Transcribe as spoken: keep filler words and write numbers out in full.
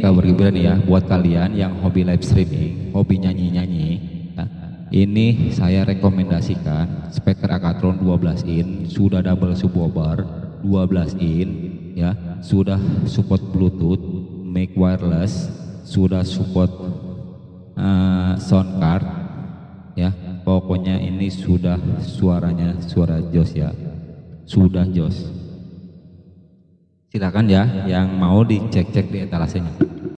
kabar gembira nih ya buat kalian yang hobi live streaming, hobi nyanyi-nyanyi ya. Ini saya rekomendasikan speaker Akatron dua belas in, sudah double subwoofer dua belas in ya, sudah support Bluetooth, mic wireless, sudah support uh, sound card ya. Pokoknya ini sudah suaranya suara jos ya, sudah jos. Silakan ya yang mau dicek-cek di etalasenya.